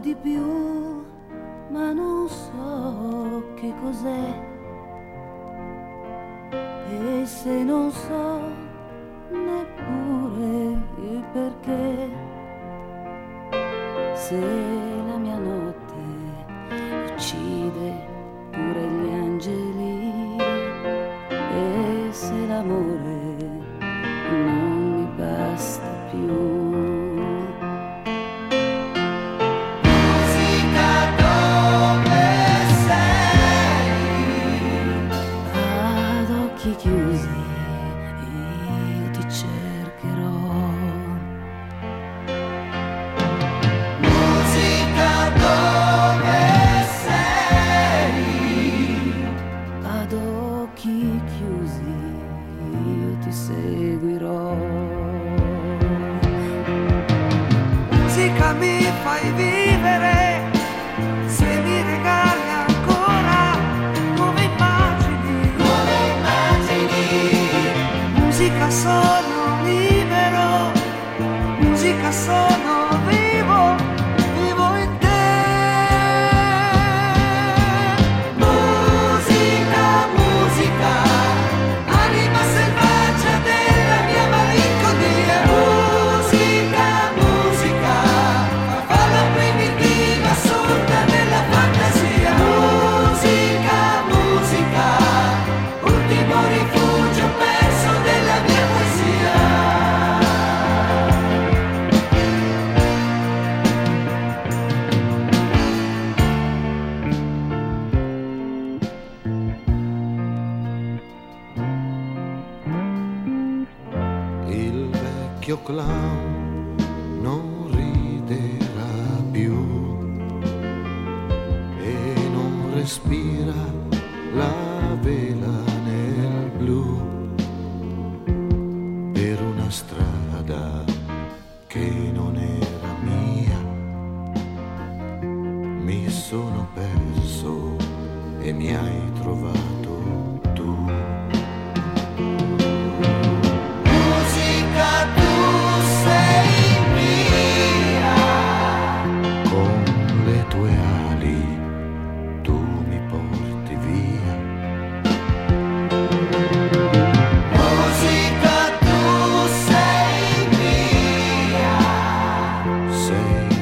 di più, ma non so che cos'è. E se non so neppure il perché, se la mia notte uccide pure gli angeli, e se l'amore non mi basta più. Chiusi, io ti cercherò. Musica, dove sei? Ad occhi chiusi io ti seguirò. Musica, mi fai vivere, se mi regali ancora nuove immagini. Musica, sono libero, musica, sono vivo, vivo in te. Musica, musica, anima selvaggia della mia malinconia. Musica, musica, farfalla primitiva, sorda della fantasia. Musica, musica, ultimo rifugio perso della mia poesia. Il vecchio clown non riderà più e non respira la vela nel blu per una strada che non era mia. Mi sono perso e mi hai trovato tu. Musica, tu sei mia. Con le tue ali tu mi porti via. Musica, tu sei mia. Sei